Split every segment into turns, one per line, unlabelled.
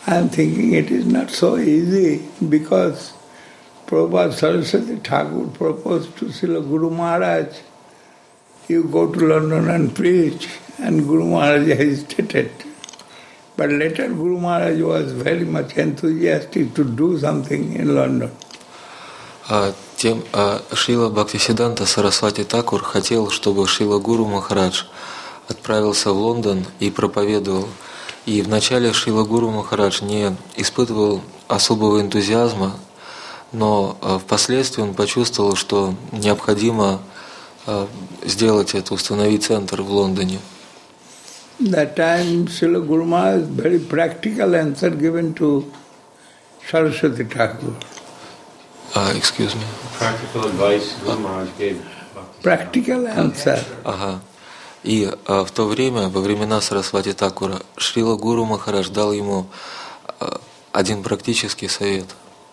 I am thinking it is not so easy because Prabhupada Saraswati Thakur proposed to Srila Guru Maharaj, you go to London and preach, and Guru Maharaj hesitated. But later Guru Maharaj was very much enthusiastic to do something in London.
Шрила Бхактисиддханта Сарасвати Такур хотел, чтобы Шрила Гуру Махарадж отправился в Лондон и проповедовал. И вначале Шрила Гуру Махарадж не испытывал особого энтузиазма, но впоследствии он почувствовал, что необходимо сделать это, установить центр в Лондоне.
That time Srila Guru Maharaj very practical answer given to Saraswati Thakur.
Excuse me.
Practical advice Guru Maharaj gave.
Practical answer.
Ага. И в то время, во времена Сарасвати Такура, Шрила Гуру Махарадж дал ему один практический совет.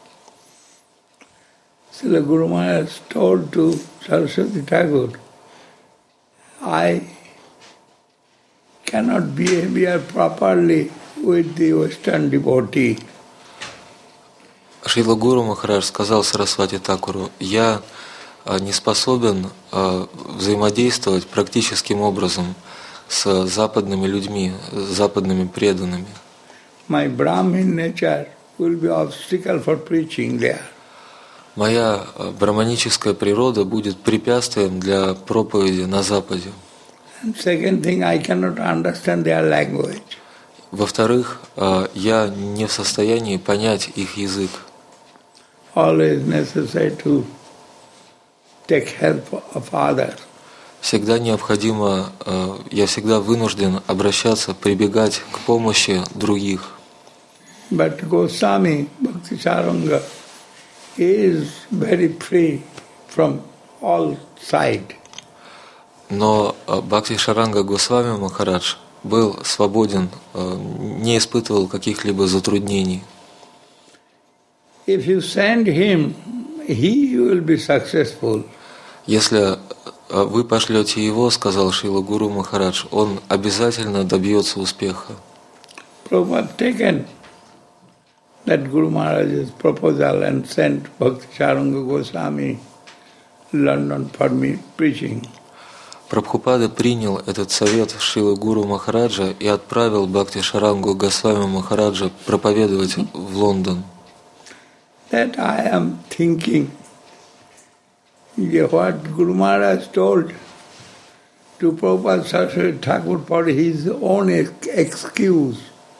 Srila Guru Maharaj told to Saraswati Thakur, I cannot behave properly with the Western devotee.
Шрила Гуру Махарадж сказал Сарасвати Такуру, я не способен взаимодействовать практическим образом с западными людьми, с западными преданными.
My Brahmin nature will be obstacle for preaching there.
Моя браманическая природа будет препятствием для проповеди на Западе.
And second thing, I cannot understand their language.
Во-вторых, я не в состоянии понять их язык.
Always necessary to take help of others.
Всегда необходимо, я всегда вынужден обращаться, прибегать к помощи других.
But Goswami Bhaktisaranga is very free from all sides.
Но Бхакти Шаранга Госвами Махарадж был свободен, не испытывал каких-либо затруднений.
If you send him, he will be successful.
Если вы пошлете его, сказал Шрила Гуру Махарадж, он обязательно добьется успеха.
Prabhupada taken that Guru Maharaj's proposal and sent Bhakti Saranga Goswami London for me preaching.
Прабхупада принял этот совет Шрилы Гуру Махараджа и отправил Бхакти Шарангу Госвами Махараджа проповедовать в Лондон.
That I am thinking what Guru Maharaj told to Prabhupada Saraswati Thakur for his own excuse.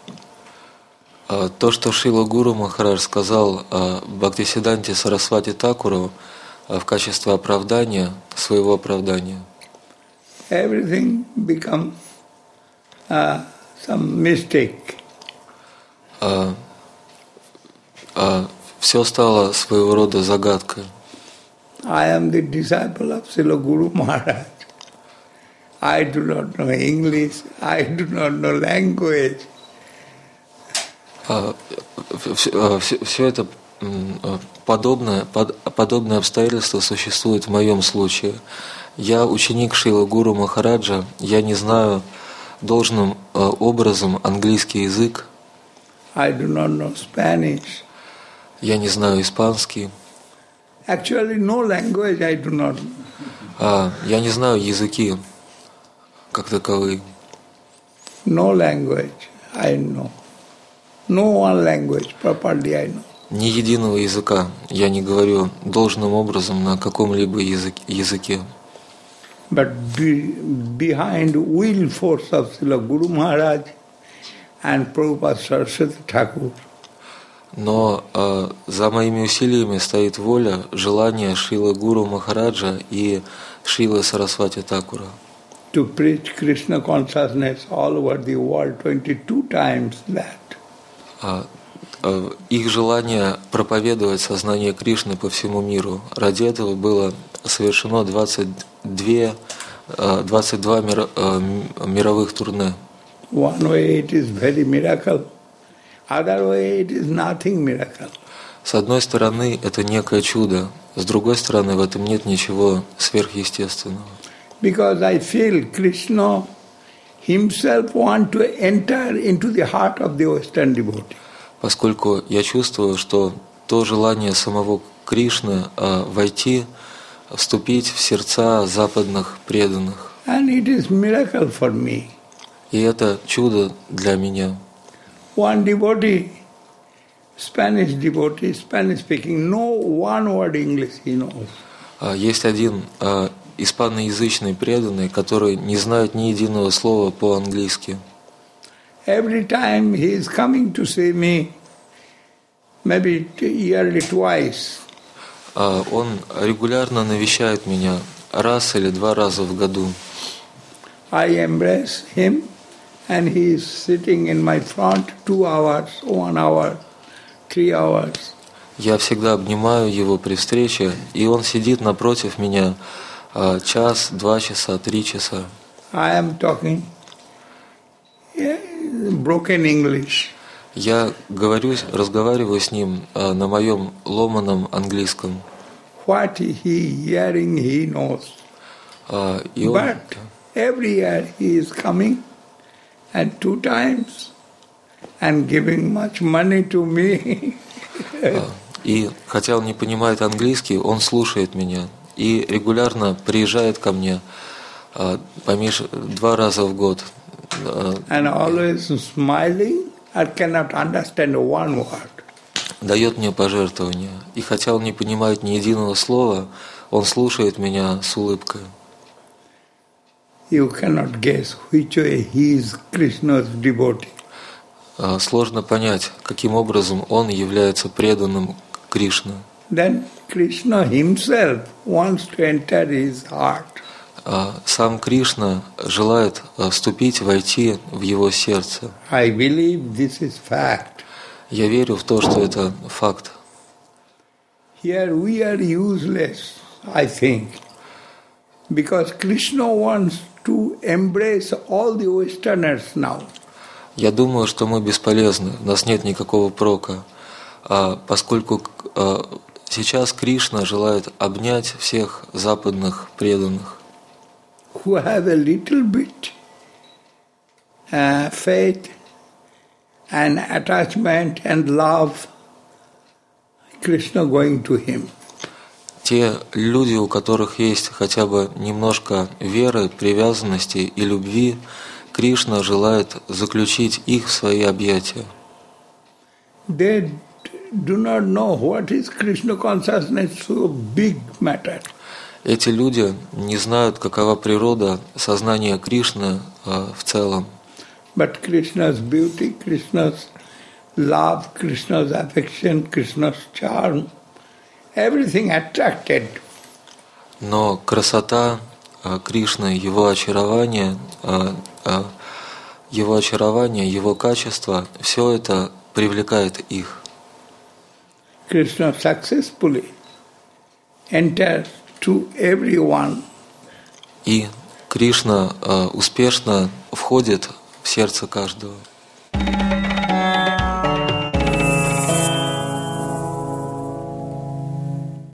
То, что Шрила Гуру Махарадж сказал Бхактисиддханте Сарасвати Такуру в качестве оправдания, своего оправдания.
Everything become some mistake.
Все стало своего рода загадкой.
I am the disciple of Srila Guru Maharaj. I do not know English. I do not know language.
Все это подобное обстоятельство существует в моем случае. Я ученик Шрилы Гуру Махараджа, я не знаю должным образом английский язык.
I do not know Spanish.
Я не знаю испанский.
Actually, no language I do not know.
Я не знаю языки как таковые.
No language I know. No one language properly I know.
Ни единого языка я не говорю должным образом на каком-либо языке.
But behind will force of Srila Guru Maharaj and Prabhupada Saraswati Thakur.
Но за моими усилиями стоит воля, желание Шрилы Гуру Махараджа и Шрилы Сарасвати Такура.
To preach Krishna consciousness all over the world 22 times that.
Их желание проповедовать сознание Кришны по всему миру. Ради этого было совершено 22 мировых турне.
One way it is very miracle, other way it is nothing miracle.
С одной стороны, это некое чудо, с другой стороны, в этом нет ничего сверхъестественного.
Because I feel Krishna himself want to enter into the heart of the Western devotee.
поскольку я чувствую, что то желание самого Кришны войти, вступить в сердца западных преданных.
And it is miracle for me.
И это чудо для меня.
One devotee, Spanish speaking, no one word English he knows.
Есть один испаноязычный преданный, который не знает ни единого слова по-английски.
Every time he is coming to see me, maybe yearly twice,
Он регулярно навещает меня раз или два раза в году.
I embrace him and he is sitting in my front 2 hours, 1 hour, 3 hours.
Я всегда обнимаю его при встрече, и он сидит напротив меня час, 2 часа, 3 часа.
I am talking broken English.
Я разговариваю с ним на моем ломаном английском.
What he hearing he knows.
И он,
But every year he is coming and 2 times and giving much money to me.
и хотя он не понимает английский, он слушает меня и регулярно приезжает ко мне 2 раза в год.
And always smiling, I cannot understand one word.
Дает мне пожертвования. И хотя он не понимает ни единого слова, он слушает меня с улыбкой.
You cannot guess which way he is Krishna's devotee.
Сложно понять, каким образом он является преданным Кришне.
Then Krishna himself wants to enter his heart.
Сам Кришна желает вступить, войти в его сердце.
I believe this is fact.
Я верю в то, что это факт.
Here we are useless, I think, because Krishna wants to embrace all the Westerners now.
Я думаю, что мы бесполезны, у нас нет никакого прока, поскольку сейчас Кришна желает обнять всех западных преданных,
Who have a little bit faith and attachment and love, Krishna going to him.
те люди, у которых есть хотя бы немножко веры, привязанности и любви, Кришна желает заключить их в свои объятия.
They do not know what is Krishna consciousness, so big matter.
Эти люди не знают, какова природа сознания Кришны в целом.
But Krishna's beauty, Krishna's love, Krishna's affection, Krishna's charm, everything attracted.
Но красота Кришны, его очарование, его качество, все это привлекает их.
Krishna successfully enters to everyone.
И Кришна успешно входит в сердце каждого.